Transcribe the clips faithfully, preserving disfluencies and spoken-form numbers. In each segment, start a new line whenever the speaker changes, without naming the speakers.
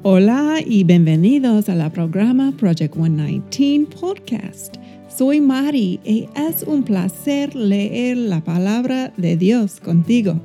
Hola y bienvenidos a la programa Project one nineteen Podcast. Soy Mari y es un placer leer la palabra de Dios contigo.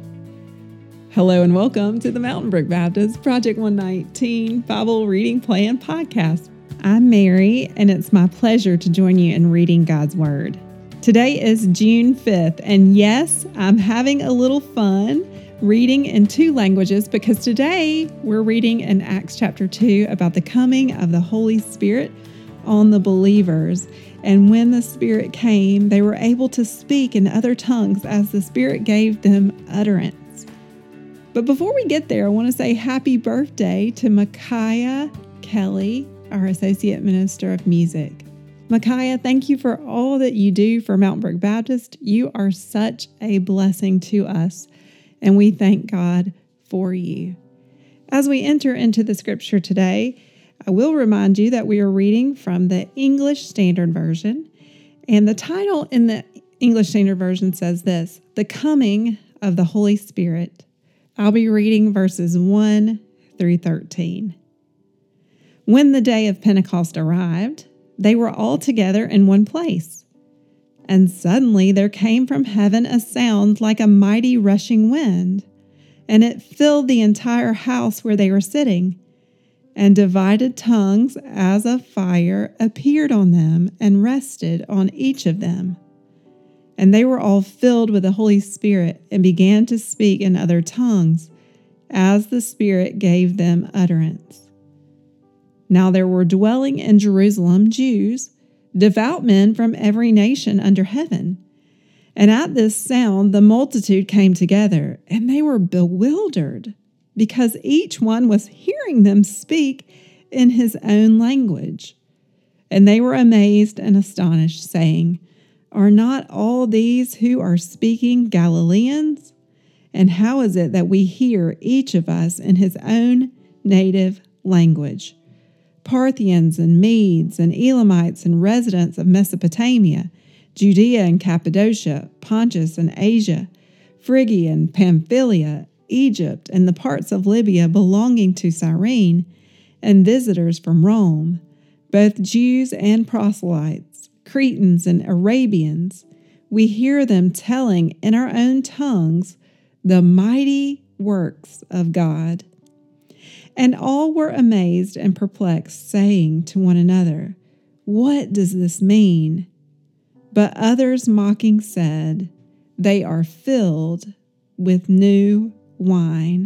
Hello and welcome to the Mountain Brook Baptist Project one nineteen Bible Reading Plan Podcast. I'm Mary, and it's my pleasure to join you in reading God's Word. Today is June fifth, and yes, I'm having a little fun reading in two languages because today we're reading in Acts chapter two about the coming of the Holy Spirit on the believers. And when the Spirit came, they were able to speak in other tongues as the Spirit gave them utterance. But before we get there, I want to say happy birthday to Micaiah Kelly, our Associate Minister of Music. Micaiah, thank you for all that you do for Mountain Brook Baptist. You are such a blessing to us, and we thank God for you. As we enter into the scripture today, I will remind you that we are reading from the English Standard Version, and the title in the English Standard Version says this: The Coming of the Holy Spirit. I'll be reading verses one through thirteen. When the day of Pentecost arrived, they were all together in one place. And suddenly there came from heaven a sound like a mighty rushing wind, and it filled the entire house where they were sitting. And divided tongues as of fire appeared on them and rested on each of them. And they were all filled with the Holy Spirit and began to speak in other tongues, as the Spirit gave them utterance. Now there were dwelling in Jerusalem Jews, devout men from every nation under heaven. And at this sound the multitude came together, and they were bewildered, because each one was hearing them speak in his own language. And they were amazed and astonished, saying, Are not all these who are speaking Galileans? And how is it that we hear each of us in his own native language? Parthians and Medes and Elamites and residents of Mesopotamia, Judea and Cappadocia, Pontus and Asia, Phrygia and Pamphylia, Egypt and the parts of Libya belonging to Cyrene, and visitors from Rome, both Jews and proselytes, Cretans and Arabians, we hear them telling in our own tongues the mighty works of God. And all were amazed and perplexed, saying to one another, What does this mean? But others mocking said, They are filled with new wine.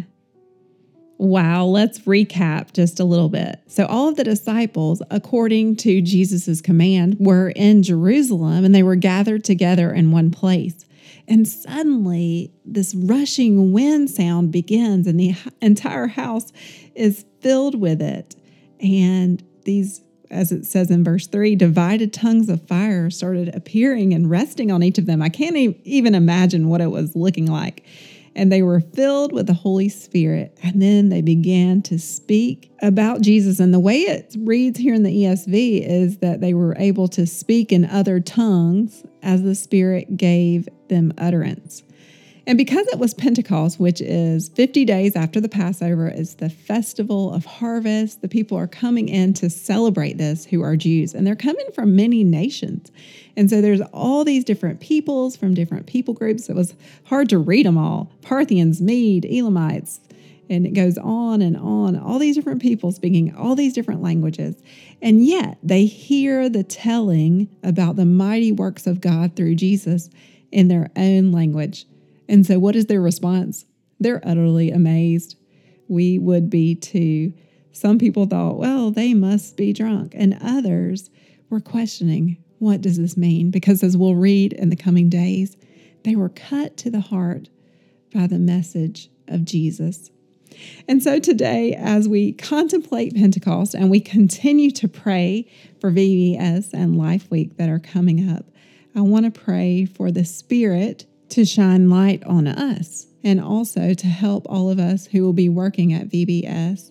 Wow, let's recap just a little bit. So all of the disciples, according to Jesus' command, were in Jerusalem, and they were gathered together in one place. And suddenly, this rushing wind sound begins, and the entire house is filled with it. And these, as it says in verse three, divided tongues of fire started appearing and resting on each of them. I can't e- even imagine what it was looking like. And they were filled with the Holy Spirit. And then they began to speak about Jesus. And the way it reads here in the E S V is that they were able to speak in other tongues as the Spirit gave them utterance. And because it was Pentecost, which is fifty days after the Passover, is the festival of harvest. The people are coming in to celebrate this who are Jews, and they're coming from many nations. And so there's all these different peoples from different people groups. It was hard to read them all. Parthians, Mede, Elamites, and it goes on and on. All these different people speaking all these different languages. And yet they hear the telling about the mighty works of God through Jesus in their own language. And so what is their response? They're utterly amazed. We would be too. Some people thought, well, they must be drunk. And others were questioning, what does this mean? Because as we'll read in the coming days, they were cut to the heart by the message of Jesus. And so today, as we contemplate Pentecost and we continue to pray for V B S and Life Week that are coming up, I want to pray for the Spirit to shine light on us, and also to help all of us who will be working at V B S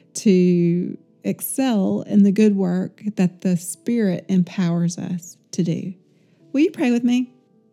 to excel in the good work that the Spirit empowers us to do. Will you pray with me?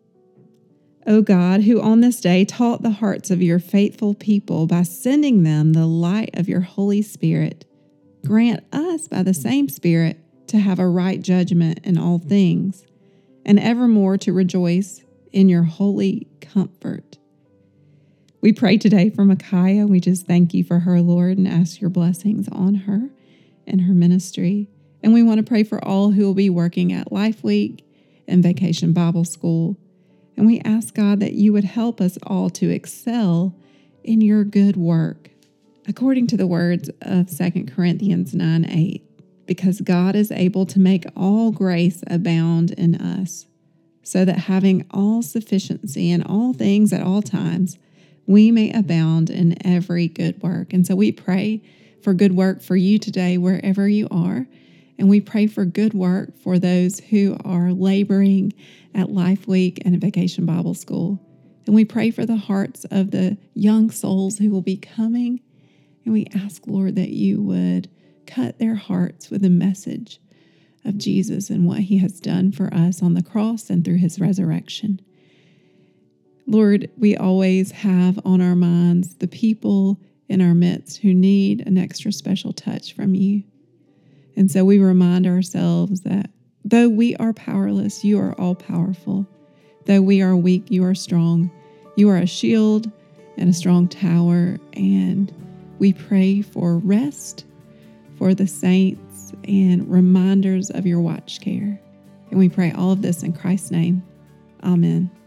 O God, who on this day taught the hearts of your faithful people by sending them the light of your Holy Spirit, grant us by the same Spirit to have a right judgment in all things, and evermore to rejoice in your holy comfort. We pray today for Micaiah. We just thank you for her, Lord, and ask your blessings on her and her ministry. And we want to pray for all who will be working at Life Week and Vacation Bible School. And we ask, God, that you would help us all to excel in your good work, according to the words of Second Corinthians nine eight, because God is able to make all grace abound in us, so that having all sufficiency in all things at all times, we may abound in every good work. And so we pray for good work for you today, wherever you are. And we pray for good work for those who are laboring at Life Week and Vacation Bible School. And we pray for the hearts of the young souls who will be coming. And we ask, Lord, that you would cut their hearts with the message of Jesus and what he has done for us on the cross and through his resurrection. Lord, we always have on our minds the people in our midst who need an extra special touch from you. And so we remind ourselves that though we are powerless, you are all powerful. Though we are weak, you are strong. You are a shield and a strong tower. And we pray for rest for the saints and reminders of your watch care. And we pray all of this in Christ's name. Amen.